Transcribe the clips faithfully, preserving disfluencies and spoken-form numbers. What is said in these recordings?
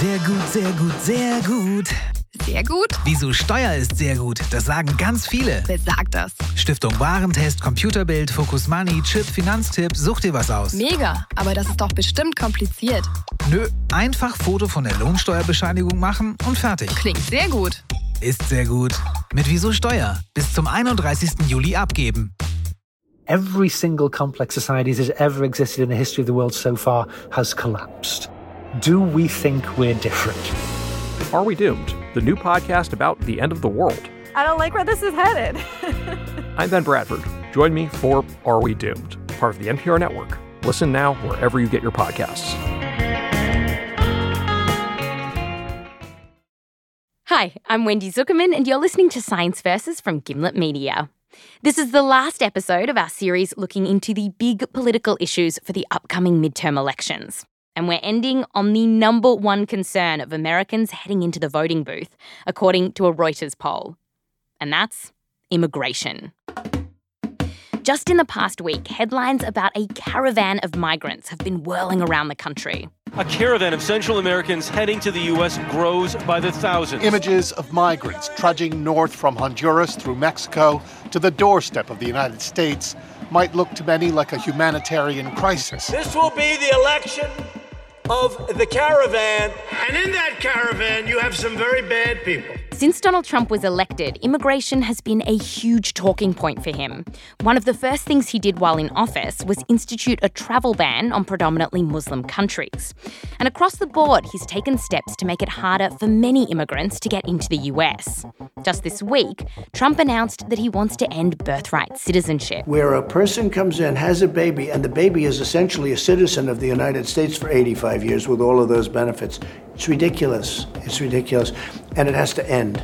Sehr gut, sehr gut, sehr gut. Sehr gut? Wieso Steuer ist sehr gut, das sagen ganz viele. Wer sagt das? Stiftung Warentest, Computerbild, Focus Money, Chip, Finanztipp, such dir was aus. Mega, aber das ist doch bestimmt kompliziert. Nö, einfach Foto von der Lohnsteuerbescheinigung machen und fertig. Klingt sehr gut. Ist sehr gut. Mit Wieso Steuer. Bis zum einunddreißigsten Juli abgeben. Every single complex society that has ever existed in the history of the world so far has collapsed. Do we think we're different? Are We Doomed? The new podcast about the end of the world. I don't like where this is headed. I'm Ben Bradford. Join me for Are We Doomed? Part of the N P R Network. Listen now wherever you get your podcasts. Hi, I'm Wendy Zuckerman, and you're listening to Science Versus from Gimlet Media. This is the last episode of our series looking into the big political issues for the upcoming midterm elections. And we're ending on the number one concern of Americans heading into the voting booth, according to a Reuters poll. And that's immigration. Just in the past week, headlines about a caravan of migrants have been whirling around the country. A caravan of Central Americans heading to the U S grows by the thousands. Images of migrants trudging north from Honduras through Mexico to the doorstep of the United States might look to many like a humanitarian crisis. This will be the election of the caravan, and in that caravan you have some very bad people. Since Donald Trump was elected, immigration has been a huge talking point for him. One of the first things he did while in office was institute a travel ban on predominantly Muslim countries. And across the board, he's taken steps to make it harder for many immigrants to get into the U S. Just this week, Trump announced that he wants to end birthright citizenship. Where a person comes in, has a baby, and the baby is essentially a citizen of the United States for eighty-five years with all of those benefits. It's ridiculous. It's ridiculous. And it has to end.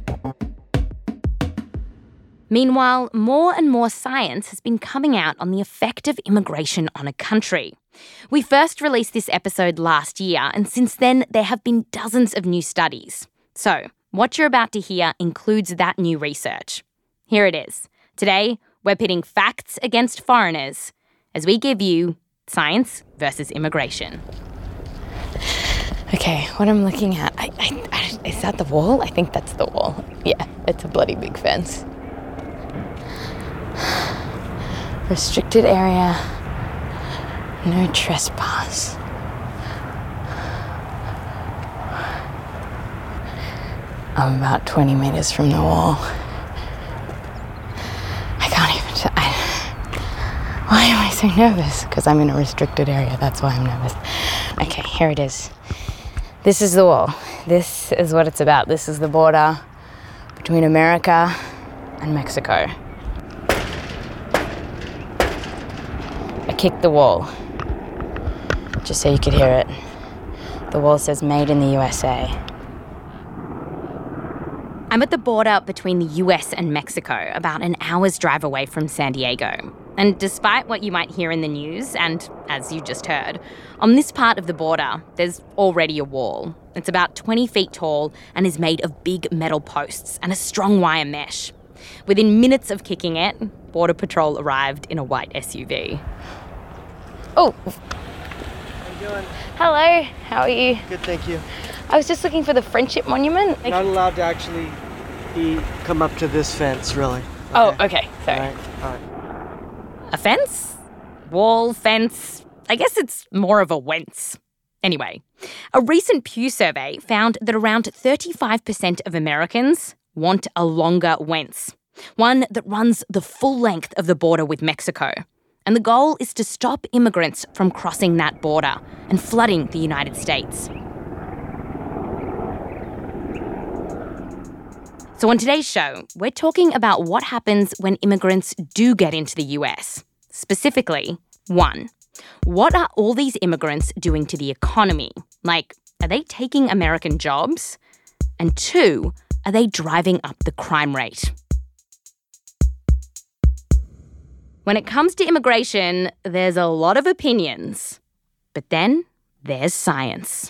Meanwhile, more and more science has been coming out on the effect of immigration on a country. We first released this episode last year, and since then there have been dozens of new studies. So, what you're about to hear includes that new research. Here it is. Today, we're pitting facts against foreigners as we give you Science versus Immigration. Okay, what I'm looking at, I, I, I, is that the wall? I think that's the wall. Yeah, it's a bloody big fence. Restricted area, no trespass. I'm about twenty metres from the wall. I can't even tell. I, why am I so nervous? Because I'm in a restricted area, that's why I'm nervous. Okay, here it is. This is the wall. This is what it's about. This is the border between America and Mexico. I kicked the wall, just so you could hear it. The wall says Made in the U S A. I'm at the border between the U S and Mexico, about an hour's drive away from San Diego. And despite what you might hear in the news, and as you just heard, on this part of the border, there's already a wall. It's about twenty feet tall and is made of big metal posts and a strong wire mesh. Within minutes of kicking it, Border Patrol arrived in a white S U V. Oh. How you doing? Hello, how are you? Good, thank you. I was just looking for the Friendship Monument. Not allowed to actually be, come up to this fence, really. Okay. Oh, okay, sorry. All right, all right. A fence? Wall, fence? I guess it's more of a wence. Anyway, a recent Pew survey found that around thirty-five percent of Americans want a longer wence, one that runs the full length of the border with Mexico. And the goal is to stop immigrants from crossing that border and flooding the United States. So on today's show, we're talking about what happens when immigrants do get into the U S. Specifically, one, what are all these immigrants doing to the economy? Like, are they taking American jobs? And two, are they driving up the crime rate? When it comes to immigration, there's a lot of opinions. But then there's science.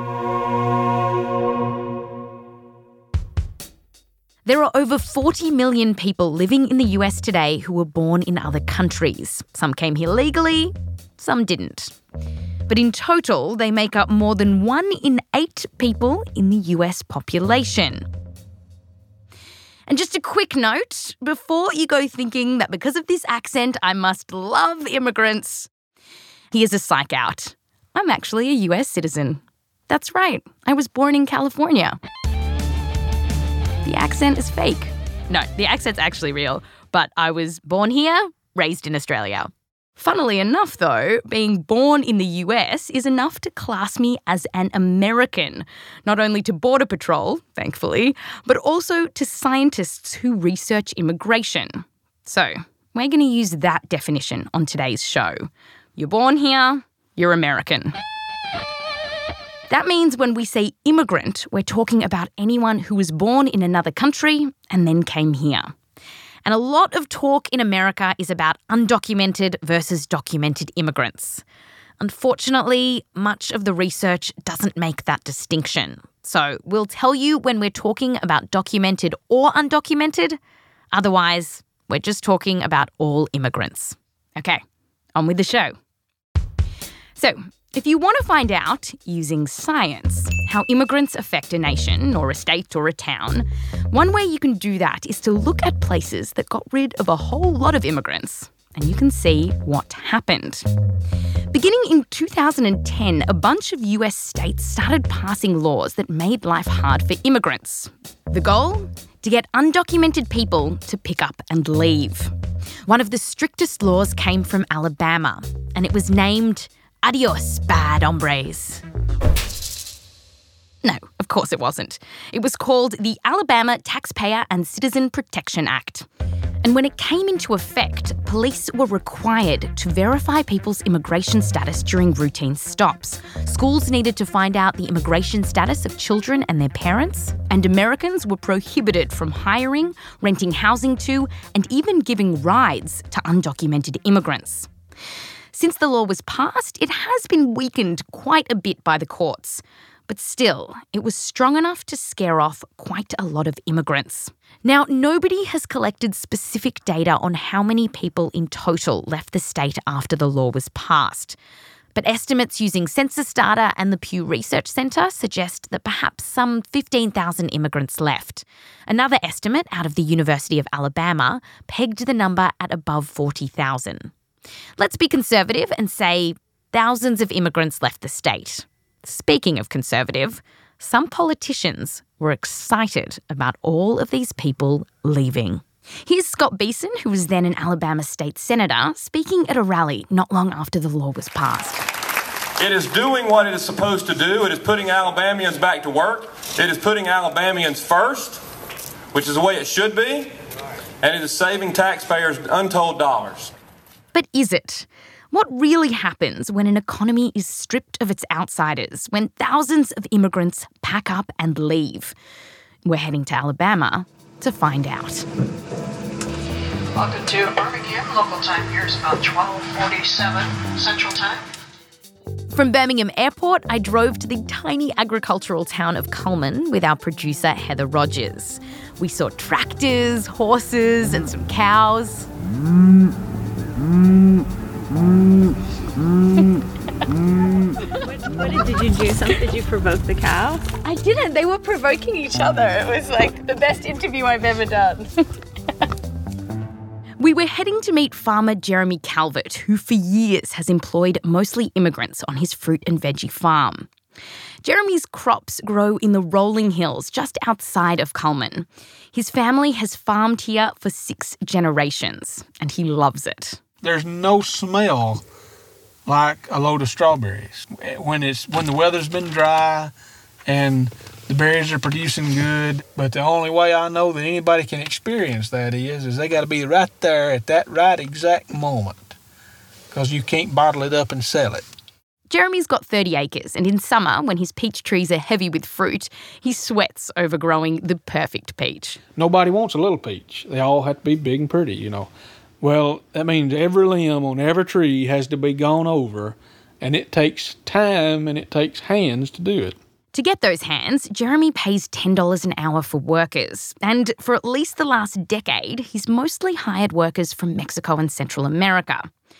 There are over forty million people living in the U S today who were born in other countries. Some came here legally, some didn't. But in total, they make up more than one in eight people in the U S population. And just a quick note, before you go thinking that because of this accent I must love immigrants, here's a psych out. I'm actually a U S citizen. That's right, I was born in California. The accent is fake. No, the accent's actually real, but I was born here, raised in Australia. Funnily enough, though, being born in the U S is enough to class me as an American, not only to Border Patrol, thankfully, but also to scientists who research immigration. So, we're going to use that definition on today's show. You're born here, you're American. That means when we say immigrant, we're talking about anyone who was born in another country and then came here. And a lot of talk in America is about undocumented versus documented immigrants. Unfortunately, much of the research doesn't make that distinction. So we'll tell you when we're talking about documented or undocumented. Otherwise, we're just talking about all immigrants. Okay, on with the show. So, if you want to find out, using science, how immigrants affect a nation or a state or a town, one way you can do that is to look at places that got rid of a whole lot of immigrants, and you can see what happened. Beginning in two thousand ten, a bunch of U S states started passing laws that made life hard for immigrants. The goal? To get undocumented people to pick up and leave. One of the strictest laws came from Alabama, and it was named Adios, bad hombres. No, of course it wasn't. It was called the Alabama Taxpayer and Citizen Protection Act. And when it came into effect, police were required to verify people's immigration status during routine stops. Schools needed to find out the immigration status of children and their parents, and Americans were prohibited from hiring, renting housing to, and even giving rides to undocumented immigrants. Since the law was passed, it has been weakened quite a bit by the courts. But still, it was strong enough to scare off quite a lot of immigrants. Now, nobody has collected specific data on how many people in total left the state after the law was passed. But estimates using census data and the Pew Research Centre suggest that perhaps some fifteen thousand immigrants left. Another estimate out of the University of Alabama pegged the number at above forty thousand. Let's be conservative and say thousands of immigrants left the state. Speaking of conservative, some politicians were excited about all of these people leaving. Here's Scott Beeson, who was then an Alabama state senator, speaking at a rally not long after the law was passed. It is doing what it is supposed to do. It is putting Alabamians back to work. It is putting Alabamians first, which is the way it should be. And it is saving taxpayers untold dollars. But is it? What really happens when an economy is stripped of its outsiders, when thousands of immigrants pack up and leave? We're heading to Alabama to find out. Welcome to Birmingham. Local time here is about twelve forty-seven Central Time. From Birmingham Airport, I drove to the tiny agricultural town of Cullman with our producer Heather Rogers. We saw tractors, horses, and some cows. Mm, mm, mm, mm, what, what did, did you do? Something? Did you provoke the cows? I didn't. They were provoking each other. It was like the best interview I've ever done. We were heading to meet farmer Jeremy Calvert, who for years has employed mostly immigrants on his fruit and veggie farm. Jeremy's crops grow in the rolling hills just outside of Cullman. His family has farmed here for six generations, and he loves it. There's no smell like a load of strawberries. When it's when the weather's been dry and the berries are producing good, but the only way I know that anybody can experience that is, is they got to be right there at that right exact moment, because you can't bottle it up and sell it. Jeremy's got thirty acres, and in summer, when his peach trees are heavy with fruit, he sweats over growing the perfect peach. Nobody wants a little peach. They all have to be big and pretty, you know. Well, that means every limb on every tree has to be gone over, and it takes time and it takes hands to do it. To get those hands, Jeremy pays ten dollars an hour for workers, and for at least the last decade, he's mostly hired workers from Mexico and Central America.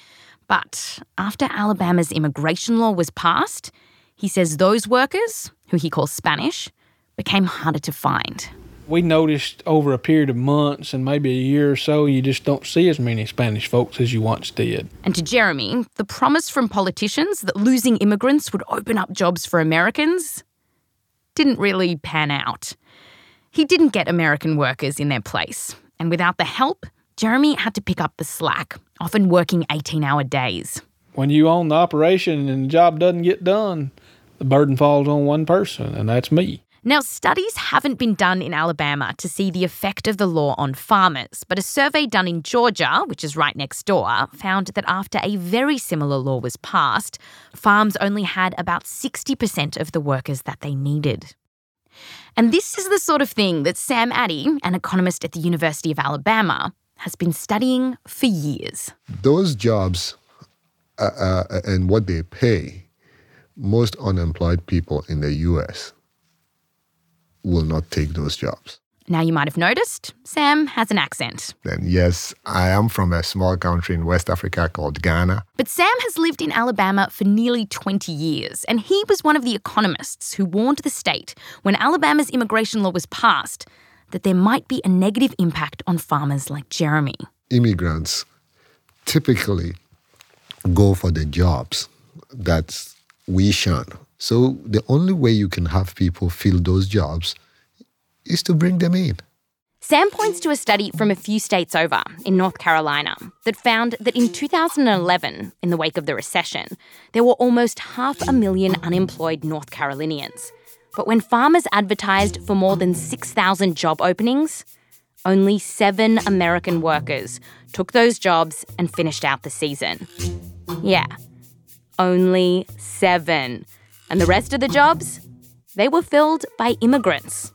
But after Alabama's immigration law was passed, he says those workers, who he calls Spanish, became harder to find. We noticed over a period of months and maybe a year or so, you just don't see as many Spanish folks as you once did. And to Jeremy, the promise from politicians that losing immigrants would open up jobs for Americans didn't really pan out. He didn't get American workers in their place. And without the help, Jeremy had to pick up the slack, often working eighteen-hour days. When you own the operation and the job doesn't get done, the burden falls on one person, and that's me. Now, studies haven't been done in Alabama to see the effect of the law on farmers, but a survey done in Georgia, which is right next door, found that after a very similar law was passed, farms only had about sixty percent of the workers that they needed. And this is the sort of thing that Sam Addy, an economist at the University of Alabama, has been studying for years. Those jobs uh, uh, and what they pay, most unemployed people in the U S will not take those jobs. Now, you might have noticed, Sam has an accent. Then yes, I am from a small country in West Africa called Ghana. But Sam has lived in Alabama for nearly twenty years, and he was one of the economists who warned the state when Alabama's immigration law was passed that there might be a negative impact on farmers like Jeremy. Immigrants typically go for the jobs that we shun. So the only way you can have people fill those jobs is to bring them in. Sam points to a study from a few states over in North Carolina that found that in two thousand eleven, in the wake of the recession, there were almost half a million unemployed North Carolinians. But when farmers advertised for more than six thousand job openings, only seven American workers took those jobs and finished out the season. Yeah, only seven. And the rest of the jobs, they were filled by immigrants.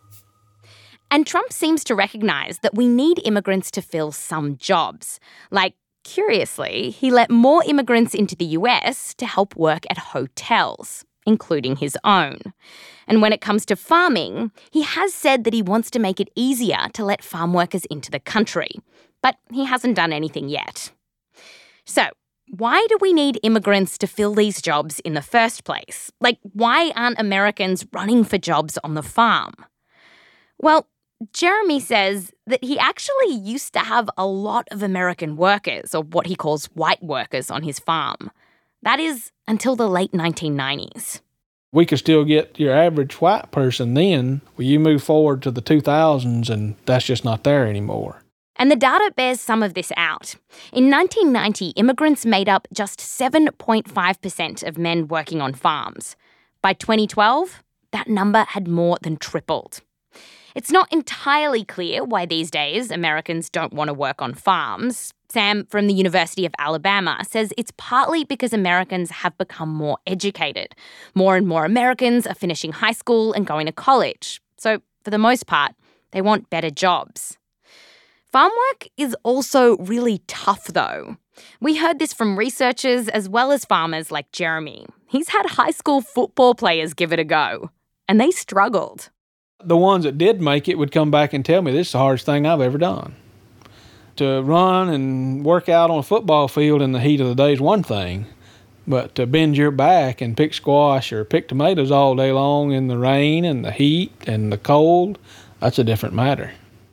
And Trump seems to recognise that we need immigrants to fill some jobs. Like, curiously, he let more immigrants into the U S to help work at hotels, including his own. And when it comes to farming, he has said that he wants to make it easier to let farm workers into the country. But he hasn't done anything yet. So, why do we need immigrants to fill these jobs in the first place? Like, why aren't Americans running for jobs on the farm? Well, Jeremy says that he actually used to have a lot of American workers, or what he calls white workers, on his farm. That is, until the late nineteen nineties. We could still get your average white person then. Well, you move forward to the two thousands, and that's just not there anymore. And the data bears some of this out. In nineteen ninety, immigrants made up just seven point five percent of men working on farms. By twenty twelve, that number had more than tripled. It's not entirely clear why these days Americans don't want to work on farms. Sam from the University of Alabama says it's partly because Americans have become more educated. More and more Americans are finishing high school and going to college. So, for the most part, they want better jobs. Farm work is also really tough, though. We heard this from researchers as well as farmers like Jeremy. He's had high school football players give it a go, and they struggled. The ones that did make it would come back and tell me, this is the hardest thing I've ever done. To run and work out on a football field in the heat of the day is one thing, but to bend your back and pick squash or pick tomatoes all day long in the rain and the heat and the cold, that's a different matter.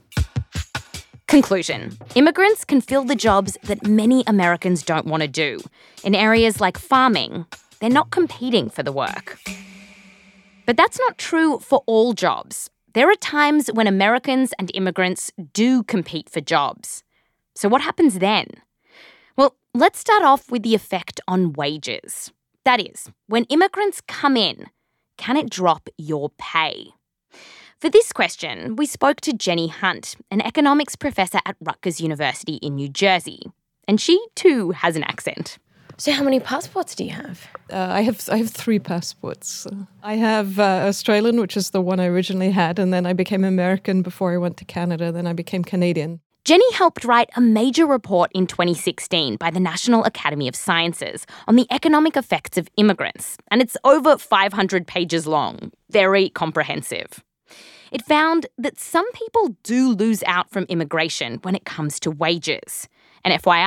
Conclusion. Immigrants can fill the jobs that many Americans don't want to do. In areas like farming, they're not competing for the work. But that's not true for all jobs. There are times when Americans and immigrants do compete for jobs. So what happens then? Well, let's start off with the effect on wages. That is, when immigrants come in, can it drop your pay? For this question, we spoke to Jenny Hunt, an economics professor at Rutgers University in New Jersey. And she, too, has an accent. So how many passports do you have? Uh, I have I have three passports. I have uh, Australian, which is the one I originally had, and then I became American before I went to Canada, then I became Canadian. Jenny helped write a major report in twenty sixteen by the National Academy of Sciences on the economic effects of immigrants, and it's over five hundred pages long, very comprehensive. It found that some people do lose out from immigration when it comes to wages. And F Y I,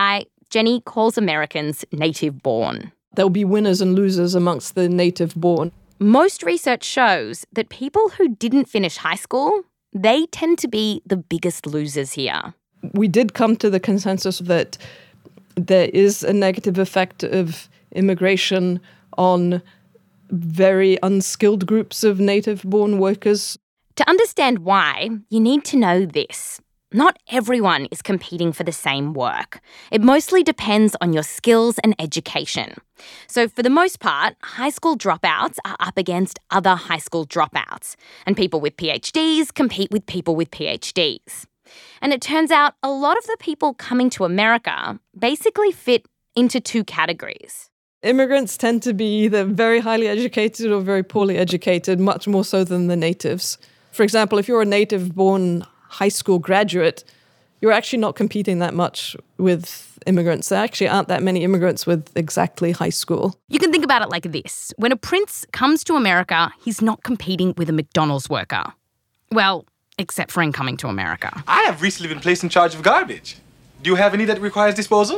Jenny calls Americans native-born. There'll be winners and losers amongst the native-born. Most research shows that people who didn't finish high school, they tend to be the biggest losers here. We did come to the consensus that there is a negative effect of immigration on very unskilled groups of native-born workers. To understand why, you need to know this. Not everyone is competing for the same work. It mostly depends on your skills and education. So for the most part, high school dropouts are up against other high school dropouts, and people with PhDs compete with people with PhDs. And it turns out a lot of the people coming to America basically fit into two categories. Immigrants tend to be either very highly educated or very poorly educated, much more so than the natives. For example, if you're a native-born high school graduate, you're actually not competing that much with immigrants. There actually aren't that many immigrants with exactly high school. You can think about it like this. When a prince comes to America, he's not competing with a McDonald's worker. Well, except for in coming to America. I have recently been placed in charge of garbage. Do you have any that requires disposal?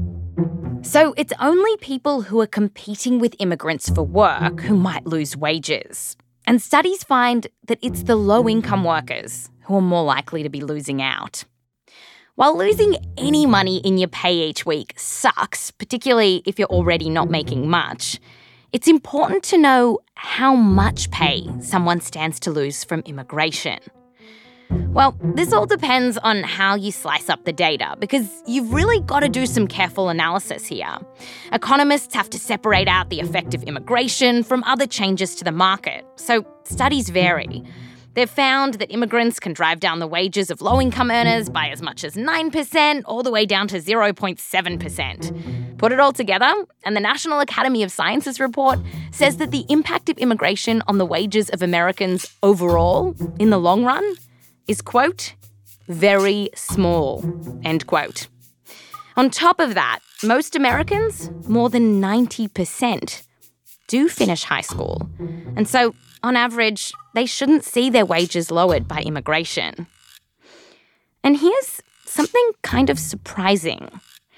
So it's only people who are competing with immigrants for work who might lose wages. And studies find that it's the low-income workers who are more likely to be losing out. While losing any money in your pay each week sucks, particularly if you're already not making much, it's important to know how much pay someone stands to lose from immigration. Well, this all depends on how you slice up the data, because you've really got to do some careful analysis here. Economists have to separate out the effect of immigration from other changes to the market, so studies vary. They've found that immigrants can drive down the wages of low-income earners by as much as nine percent all the way down to zero point seven percent. Put it all together, and the National Academy of Sciences report says that the impact of immigration on the wages of Americans overall, in the long run, is, quote, very small, end quote. On top of that, most Americans, more than ninety percent, do finish high school. And so, on average, they shouldn't see their wages lowered by immigration. And here's something kind of surprising.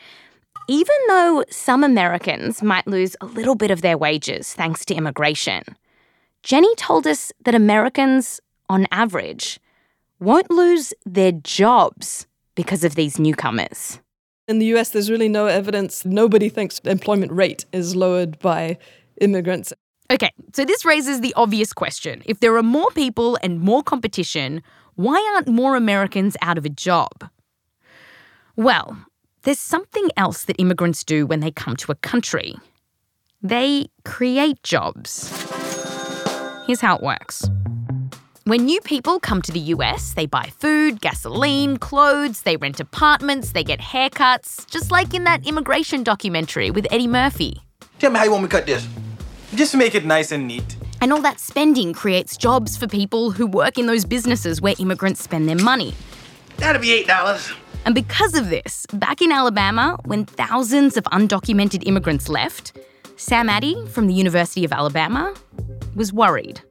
Even though some Americans might lose a little bit of their wages thanks to immigration, Jenny told us that Americans, on average, won't lose their jobs because of these newcomers. In the U S, there's really no evidence. Nobody thinks the employment rate is lowered by immigrants. Okay, so this raises the obvious question. If there are more people and more competition, why aren't more Americans out of a job? Well, there's something else that immigrants do when they come to a country. They create jobs. Here's how it works. When new people come to the U S, they buy food, gasoline, clothes, they rent apartments, they get haircuts, just like in that immigration documentary with Eddie Murphy. Tell me how you want me to cut this. Just to make it nice and neat. And all that spending creates jobs for people who work in those businesses where immigrants spend their money. That'll be eight dollars. And because of this, back in Alabama, when thousands of undocumented immigrants left, Sam Addy from the University of Alabama was worried.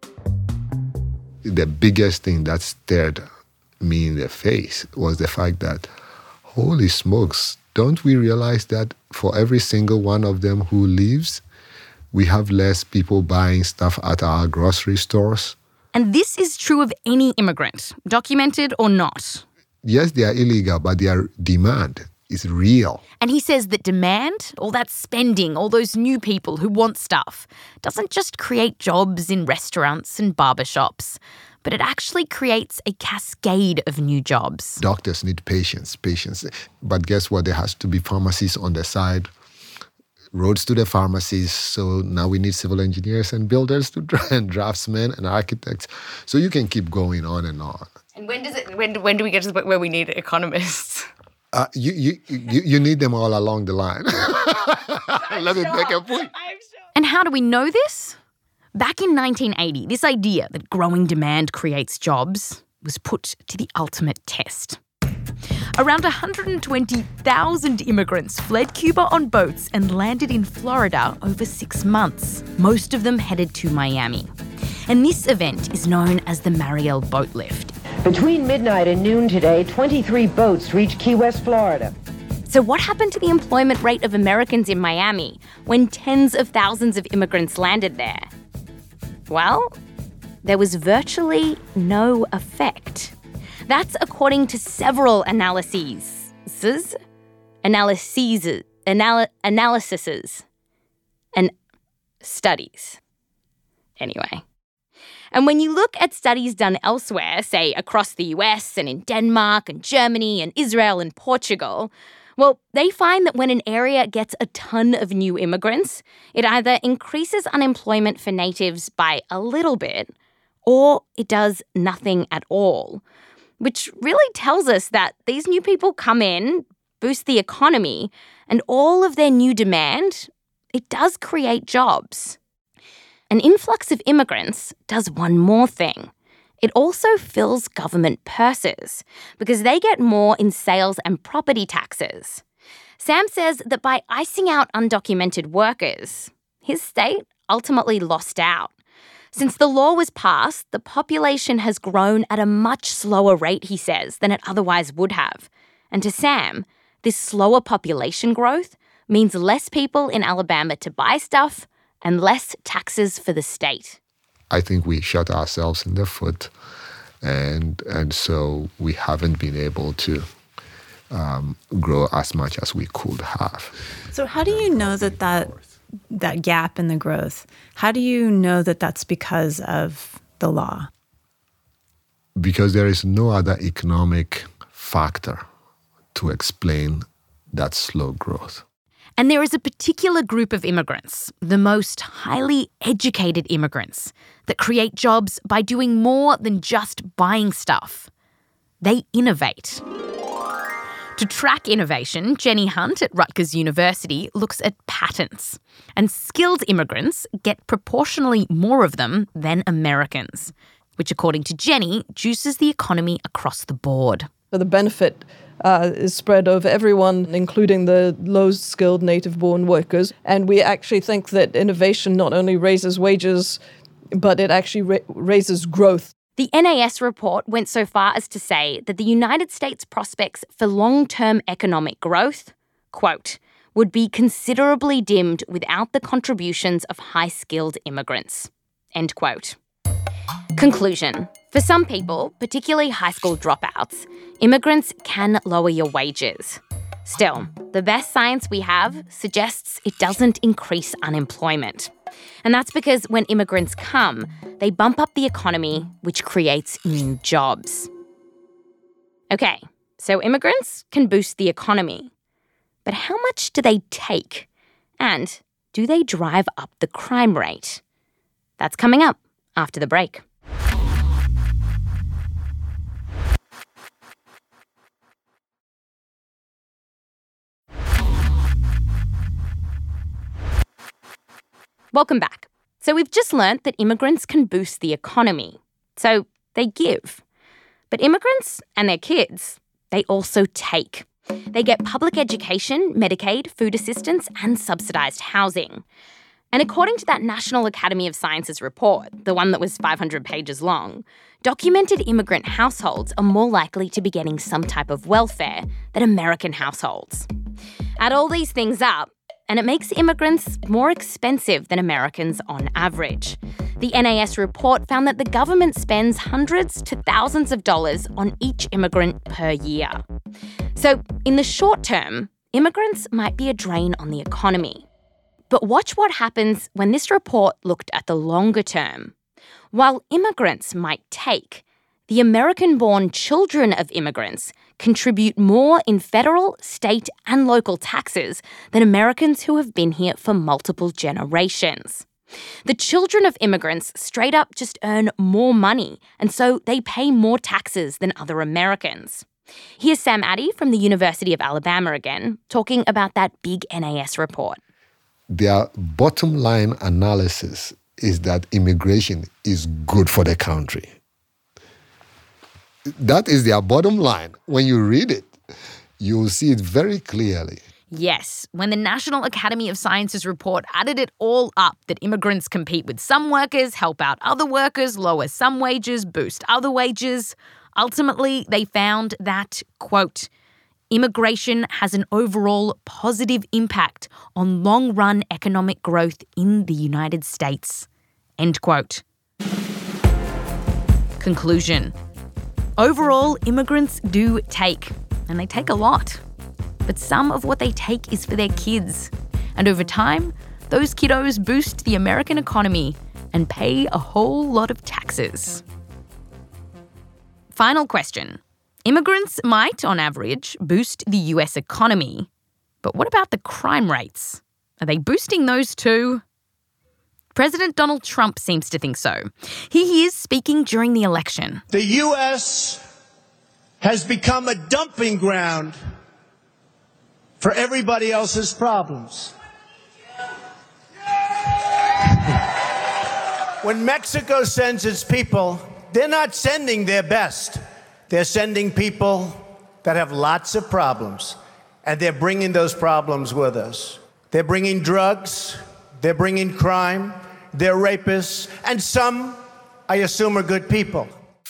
The biggest thing that stared me in the face was the fact that, holy smokes, don't we realize that for every single one of them who leaves, we have less people buying stuff at our grocery stores? And this is true of any immigrant, documented or not. Yes, they are illegal, but their demand is real. And he says that demand, all that spending, all those new people who want stuff, doesn't just create jobs in restaurants and barbershops, but it actually creates a cascade of new jobs. Doctors need patients, patients. But guess what? There has to be pharmacies on the side, roads to the pharmacies. So now we need civil engineers and builders to and draftsmen and architects. So you can keep going on and on. And when does it? When when do we get to the point where we need economists? Uh, you, you you you need them all along the line. Let me make a point. And how do we know this? Back in nineteen eighty, this idea that growing demand creates jobs was put to the ultimate test. Around one hundred twenty thousand immigrants fled Cuba on boats and landed in Florida over six months, most of them headed to Miami. And this event is known as the Mariel Boat Lift. Between midnight and noon today, twenty-three boats reached Key West, Florida. So what happened to the employment rate of Americans in Miami when tens of thousands of immigrants landed there? Well, there was virtually no effect. That's according to several analyses. Analyses. Anal- analyses. And studies. Anyway. And when you look at studies done elsewhere, say across the U S and in Denmark and Germany and Israel and Portugal, well, they find that when an area gets a ton of new immigrants, it either increases unemployment for natives by a little bit, or it does nothing at all, which really tells us that these new people come in, boost the economy, and all of their new demand, it does create jobs. An influx of immigrants does one more thing. It also fills government purses because they get more in sales and property taxes. Sam says that by icing out undocumented workers, his state ultimately lost out. Since the law was passed, the population has grown at a much slower rate, he says, than it otherwise would have. And to Sam, this slower population growth means less people in Alabama to buy stuff and less taxes for the state. I think we shot ourselves in the foot, and and so we haven't been able to um, grow as much as we could have. So how do you know that that, that gap in the growth, how do you know that that's because of the law? Because there is no other economic factor to explain that slow growth. And there is a particular group of immigrants, the most highly educated immigrants, that create jobs by doing more than just buying stuff. They innovate. To track innovation, Jenny Hunt at Rutgers University looks at patents. And skilled immigrants get proportionally more of them than Americans, which, according to Jenny, juices the economy across the board. So the benefit uh, is spread over everyone, including the low-skilled native-born workers. And we actually think that innovation not only raises wages, but it actually ra- raises growth. The N A S report went so far as to say that the United States prospects for long-term economic growth, quote, would be considerably dimmed without the contributions of high-skilled immigrants, end quote. Conclusion. For some people, particularly high school dropouts, immigrants can lower your wages. Still, the best science we have suggests it doesn't increase unemployment. And that's because when immigrants come, they bump up the economy, which creates new jobs. Okay, so immigrants can boost the economy. But how much do they take? And do they drive up the crime rate? That's coming up after the break. Welcome back. So we've just learnt that immigrants can boost the economy. So they give. But immigrants and their kids, they also take. They get public education, Medicaid, food assistance, and subsidised housing. And according to that National Academy of Sciences report, the one that was five hundred pages long, documented immigrant households are more likely to be getting some type of welfare than American households. Add all these things up, and it makes immigrants more expensive than Americans on average. The N A S report found that the government spends hundreds to thousands of dollars on each immigrant per year. So, in the short term, immigrants might be a drain on the economy. But watch what happens when this report looked at the longer term. While immigrants might take, the American-born children of immigrants contribute more in federal, state, and local taxes than Americans who have been here for multiple generations. The children of immigrants straight up just earn more money, and so they pay more taxes than other Americans. Here's Sam Addy from the University of Alabama again, talking about that big N A S report. Their bottom line analysis is that immigration is good for the country. That is their bottom line. When you read it, you'll see it very clearly. Yes, when the National Academy of Sciences report added it all up, that immigrants compete with some workers, help out other workers, lower some wages, boost other wages, ultimately they found that, quote, immigration has an overall positive impact on long-run economic growth in the United States. End quote. Conclusion. Overall, immigrants do take, and they take a lot. But some of what they take is for their kids. And over time, those kiddos boost the American economy and pay a whole lot of taxes. Final question. Immigrants might, on average, boost the U S economy. But what about the crime rates? Are they boosting those too? President Donald Trump seems to think so. Here he is speaking during the election. The U S has become a dumping ground for everybody else's problems. When Mexico sends its people, they're not sending their best. They're sending people that have lots of problems, and they're bringing those problems with us. They're bringing drugs, they're bringing crime, they're rapists, and some, I assume, are good people.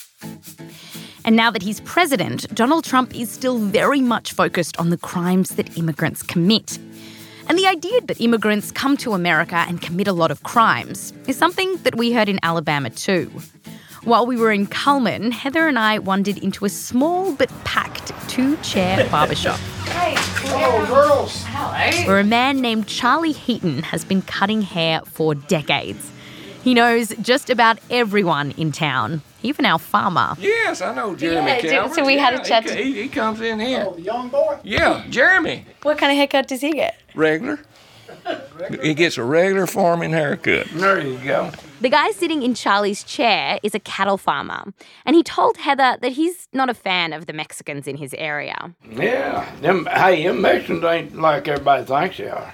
And now that he's president, Donald Trump is still very much focused on the crimes that immigrants commit. And the idea that immigrants come to America and commit a lot of crimes is something that we heard in Alabama too. While we were in Cullman, Heather and I wandered into a small but packed two-chair barbershop. Hey, hello, girls. Hello. Where a man named Charlie Heaton has been cutting hair for decades. He knows just about everyone in town, even our farmer. Yes, I know Jeremy Yeah, Calvert. so we had a Yeah, chat. He, he, he comes in here. Oh, the young boy? Yeah, Jeremy. What kind of haircut does he get? Regular. He gets a regular farming haircut. There you go. The guy sitting in Charlie's chair is a cattle farmer, and he told Heather that he's not a fan of the Mexicans in his area. Yeah, them, hey, them Mexicans ain't like everybody thinks they are.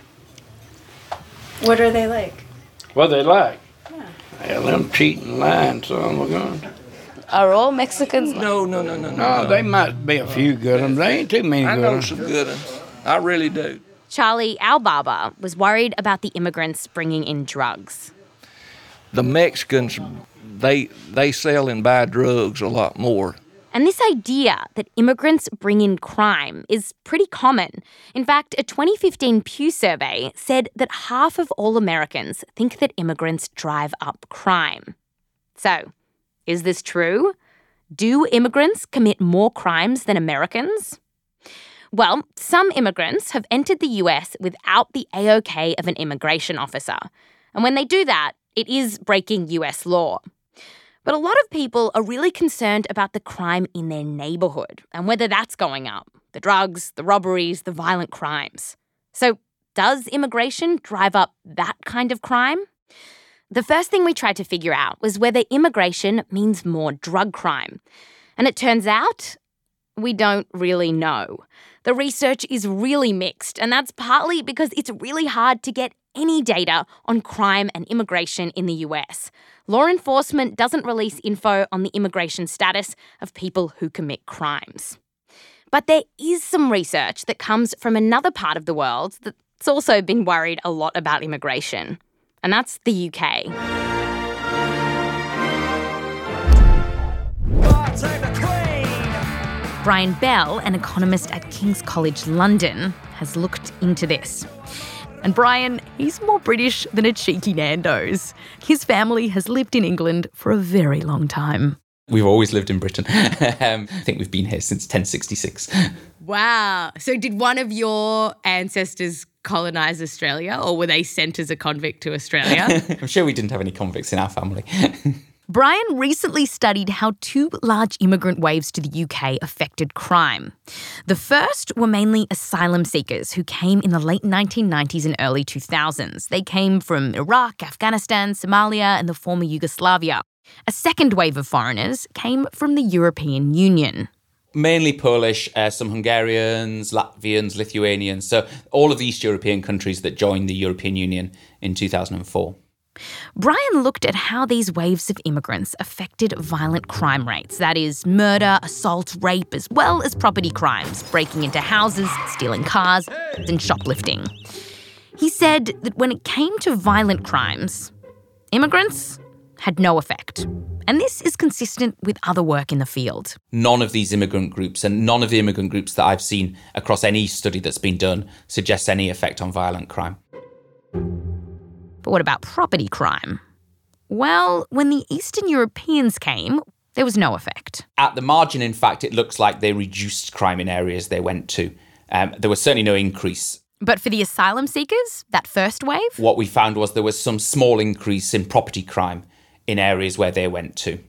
What are they like? What they like? Yeah, yeah them cheating, lying son of a gun. Are all Mexicans? No, no, no, no, no. No, they might be a few good ones. They ain't too many I good know ones. some good ones. I really do. Charlie, our barber, was worried about the immigrants bringing in drugs. The Mexicans, they they sell and buy drugs a lot more. And this idea that immigrants bring in crime is pretty common. In fact, a twenty fifteen Pew survey said that half of all Americans think that immigrants drive up crime. So, is this true? Do immigrants commit more crimes than Americans? Well, some immigrants have entered the U S without the A O K of an immigration officer. And when they do that, it is breaking U S law. But a lot of people are really concerned about the crime in their neighbourhood and whether that's going up. The drugs, the robberies, the violent crimes. So does immigration drive up that kind of crime? The first thing we tried to figure out was whether immigration means more drug crime. And it turns out we don't really know. The research is really mixed, and that's partly because it's really hard to get any data on crime and immigration in the U S. Law enforcement doesn't release info on the immigration status of people who commit crimes. But there is some research that comes from another part of the world that's also been worried a lot about immigration, and that's the U K. Brian Bell, an economist at King's College London, has looked into this. And Brian, he's more British than a cheeky Nando's. His family has lived in England for a very long time. We've always lived in Britain. um, I think we've been here since ten sixty-six. Wow. So did one of your ancestors colonise Australia, or were they sent as a convict to Australia? I'm sure we didn't have any convicts in our family. Brian recently studied how two large immigrant waves to the U K affected crime. The first were mainly asylum seekers who came in the late nineteen nineties and early two thousands. They came from Iraq, Afghanistan, Somalia, and the former Yugoslavia. A second wave of foreigners came from the European Union. Mainly Polish, uh, some Hungarians, Latvians, Lithuanians. So all of the East European countries that joined the European Union in two thousand four. Brian looked at how these waves of immigrants affected violent crime rates, that is, murder, assault, rape, as well as property crimes, breaking into houses, stealing cars, and shoplifting. He said that when it came to violent crimes, immigrants had no effect. And this is consistent with other work in the field. None of these immigrant groups and none of the immigrant groups that I've seen across any study that's been done suggests any effect on violent crime. But what about property crime? Well, when the Eastern Europeans came, there was no effect. At the margin, in fact, it looks like they reduced crime in areas they went to. Um, there was certainly no increase. But for the asylum seekers, that first wave? What we found was there was some small increase in property crime in areas where they went to.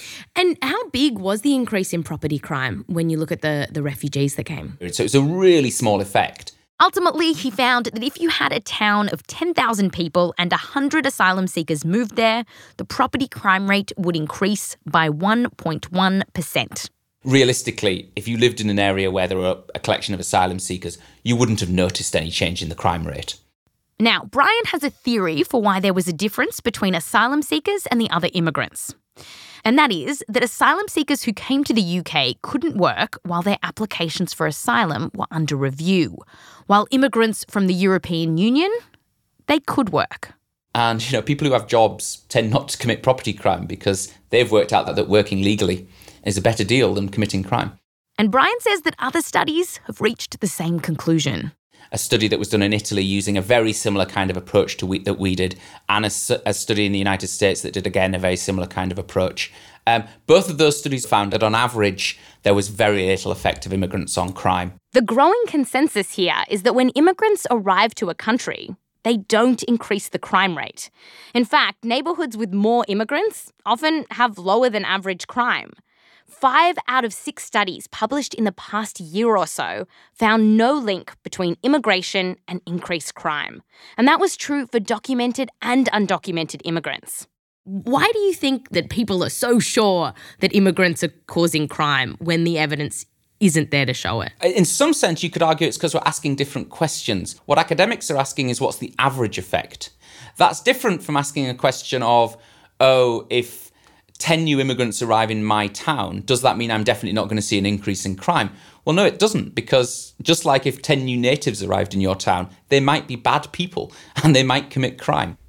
And how big was the increase in property crime when you look at the, the refugees that came? So it's a really small effect. Ultimately, he found that if you had a town of ten thousand people and one hundred asylum seekers moved there, the property crime rate would increase by one point one percent. Realistically, if you lived in an area where there were a collection of asylum seekers, you wouldn't have noticed any change in the crime rate. Now, Brian has a theory for why there was a difference between asylum seekers and the other immigrants. And that is that asylum seekers who came to the U K couldn't work while their applications for asylum were under review, while immigrants from the European Union, they could work. And, you know, people who have jobs tend not to commit property crime because they've worked out that, that working legally is a better deal than committing crime. And Brian says that other studies have reached the same conclusion. A study that was done in Italy using a very similar kind of approach to we, that we did, and a, a study in the United States that did, again, a very similar kind of approach. Um, both of those studies found that, on average, there was very little effect of immigrants on crime. The growing consensus here is that when immigrants arrive to a country, they don't increase the crime rate. In fact, neighbourhoods with more immigrants often have lower than average crime. Five out of six studies published in the past year or so found no link between immigration and increased crime. And that was true for documented and undocumented immigrants. Why do you think that people are so sure that immigrants are causing crime when the evidence isn't there to show it? In some sense, you could argue it's because we're asking different questions. What academics are asking is, what's the average effect? That's different from asking a question of, oh, if ten new immigrants arrive in my town, does that mean I'm definitely not going to see an increase in crime? Well, no, it doesn't, because just like if ten new natives arrived in your town, they might be bad people and they might commit crime.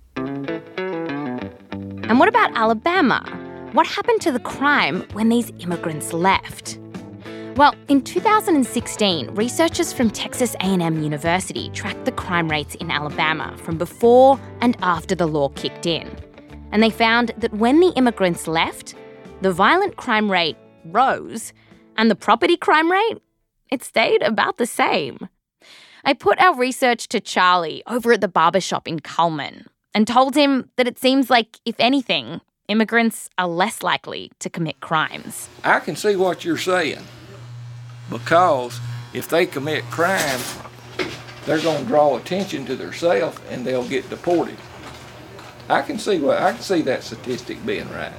And what about Alabama? What happened to the crime when these immigrants left? Well, in two thousand sixteen, researchers from Texas A and M University tracked the crime rates in Alabama from before and after the law kicked in. And they found that when the immigrants left, the violent crime rate rose and the property crime rate, it stayed about the same. I put our research to Charlie over at the barbershop in Cullman and told him that it seems like, if anything, immigrants are less likely to commit crimes. I can see what you're saying, because if they commit crime, they're going to draw attention to themselves and they'll get deported. I can see what I can see that statistic being right.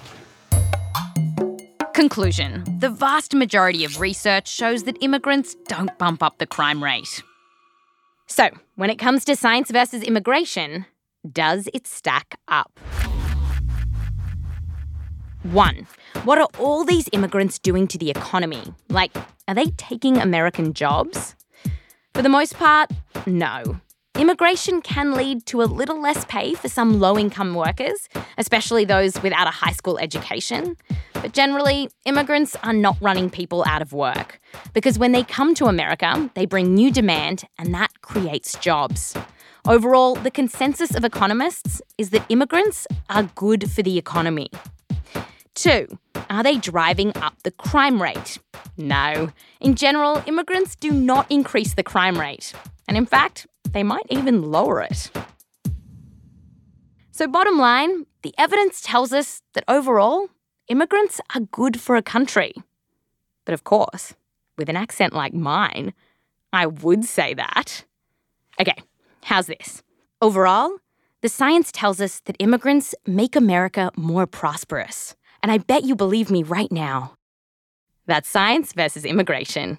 Conclusion. The vast majority of research shows that immigrants don't bump up the crime rate. So, when it comes to science versus immigration, does it stack up? One, what are all these immigrants doing to the economy? Like, are they taking American jobs? For the most part, no. Immigration can lead to a little less pay for some low-income workers, especially those without a high school education. But generally, immigrants are not running people out of work, because when they come to America, they bring new demand and that creates jobs. Overall, the consensus of economists is that immigrants are good for the economy. Two, are they driving up the crime rate? No. In general, immigrants do not increase the crime rate. And in fact, they might even lower it. So bottom line, the evidence tells us that overall, immigrants are good for a country. But of course, with an accent like mine, I would say that. Okay, how's this? Overall, the science tells us that immigrants make America more prosperous. And I bet you believe me right now. That's science versus immigration.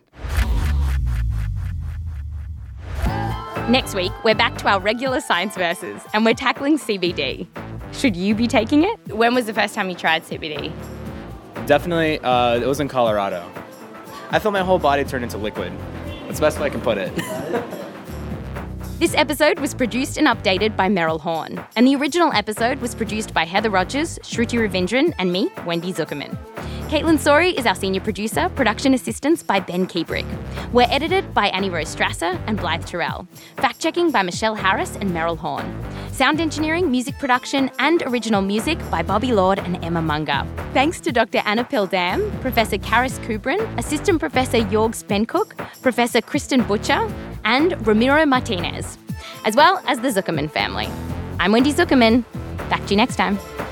Next week, we're back to our regular Science Versus, and we're tackling C B D. Should you be taking it? When was the first time you tried C B D? Definitely, uh, it was in Colorado. I felt my whole body turned into liquid. That's the best way I can put it. This episode was produced and updated by Meryl Horn, and the original episode was produced by Heather Rogers, Shruti Ravindran, and me, Wendy Zuckerman. Caitlin Sori is our senior producer, production assistance by Ben Kiebrick. We're edited by Annie Rose Strasser and Blythe Terrell. Fact-checking by Michelle Harris and Meryl Horn. Sound engineering, music production, and original music by Bobby Lord and Emma Munger. Thanks to Doctor Anna Pildam, Professor Karis Kubrin, Assistant Professor Jorg Spencook, Professor Kristen Butcher, and Ramiro Martinez, as well as the Zuckerman family. I'm Wendy Zuckerman. Back to you next time.